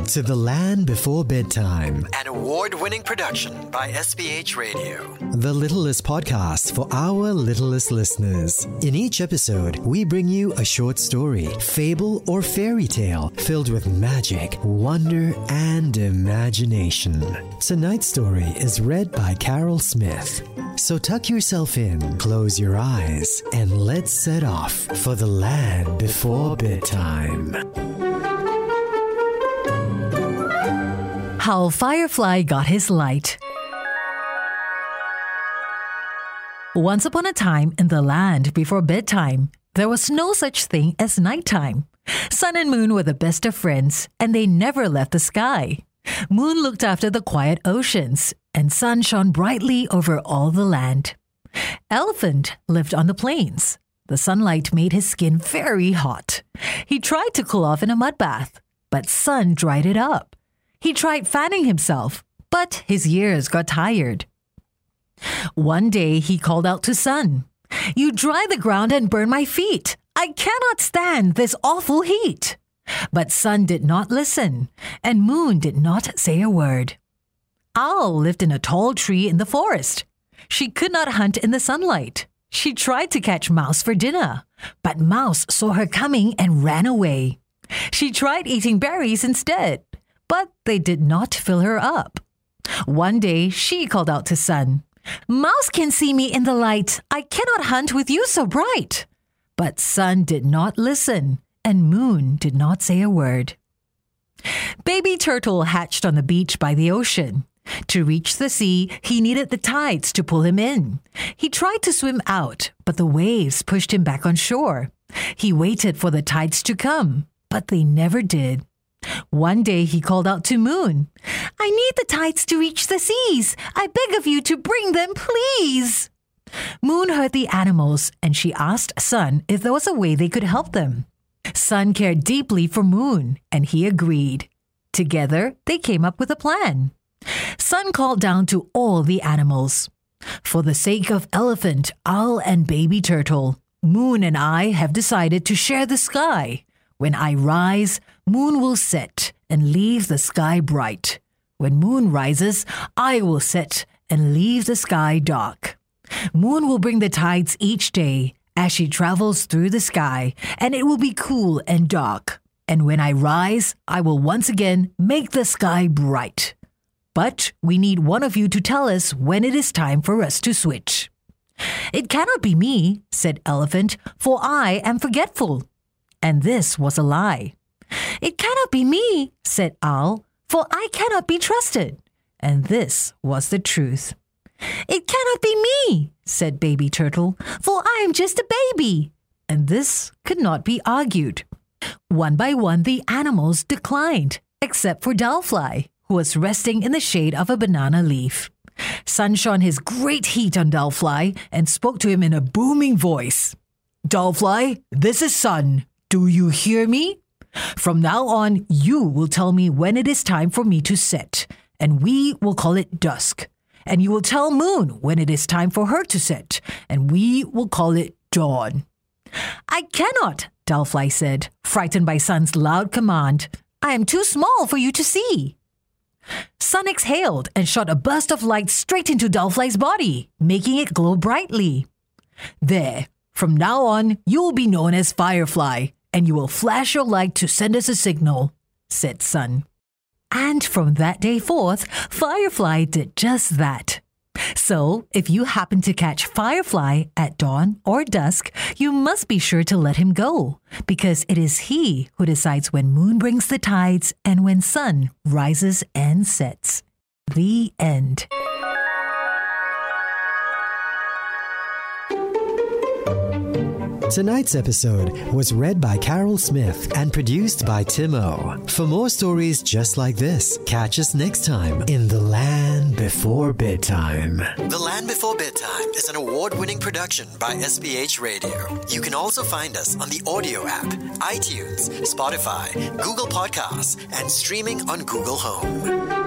to The Land Before Bedtime, an award-winning production by SPH Radio. the littlest podcast for our littlest listeners. In each episode, we bring you a short story, fable, or fairy tale filled with magic, wonder, and imagination. Tonight's story is read by Carol Smith. So tuck yourself in, close your eyes, and let's set off for The Land Before Bedtime. How Firefly Got His Light. Once upon a time in the land before bedtime, there was no such thing as nighttime. Sun and Moon were the best of friends, and they never left the sky. Moon looked after the quiet oceans, and Sun shone brightly over all the land. Elephant lived on the plains. The sunlight made his skin very hot. He tried to cool off in a mud bath, but Sun dried it up. He tried fanning himself, but his ears got tired. One day he called out to Sun, "You dry the ground and burn my feet. I cannot stand this awful heat." But Sun did not listen, and Moon did not say a word. Owl lived in a tall tree in the forest. She could not hunt in the sunlight. She tried to catch Mouse for dinner, but Mouse saw her coming and ran away. She tried eating berries instead, but they did not fill her up. One day, she called out to Sun, "Mouse can see me in the light. I cannot hunt with you so bright." But Sun did not listen, and Moon did not say a word. Baby Turtle hatched on the beach by the ocean. To reach the sea, he needed the tides to pull him in. He tried to swim out, but the waves pushed him back on shore. He waited for the tides to come, but they never did. One day he called out to Moon, "I need the tides to reach the seas. I beg of you to bring them, please." Moon heard the animals, and she asked Sun if there was a way they could help them. Sun cared deeply for Moon, and he agreed. Together, they came up with a plan. Sun called down to all the animals. "For the sake of Elephant, Owl, and Baby Turtle, Moon and I have decided to share the sky. When I rise, Moon will set and leave the sky bright. When Moon rises, I will set and leave the sky dark. Moon will bring the tides each day as she travels through the sky, and it will be cool and dark. And when I rise, I will once again make the sky bright. But we need one of you to tell us when it is time for us to switch." "It cannot be me," said Elephant, "for I am forgetful." And this was a lie. "It cannot be me," said Owl, "for I cannot be trusted." And this was the truth. "It cannot be me," said Baby Turtle, "for I am just a baby." And this could not be argued. One by one, the animals declined, except for Dollfly, who was resting in the shade of a banana leaf. Sun shone his great heat on Dollfly and spoke to him in a booming voice. "Dollfly, this is Sun. Do you hear me? From now on, you will tell me when it is time for me to set, and we will call it dusk. And you will tell Moon when it is time for her to set, and we will call it dawn." "I cannot," Dollfly said, frightened by Sun's loud command. "I am too small for you to see." Sun exhaled and shot a burst of light straight into Dollfly's body, making it glow brightly. "There, from now on, you will be known as Firefly, and you will flash your light to send us a signal," said Sun. And from that day forth, Firefly did just that. So, if you happen to catch Firefly at dawn or dusk, you must be sure to let him go, because it is he who decides when Moon brings the tides and when Sun rises and sets. The end. Tonight's episode was read by Carol Smith and produced by Timo. For more stories just like this, catch us next time in The Land Before Bedtime. The Land Before Bedtime is an award-winning production by SPH Radio. You can also find us on the audio app, iTunes, Spotify, Google Podcasts, and streaming on Google Home.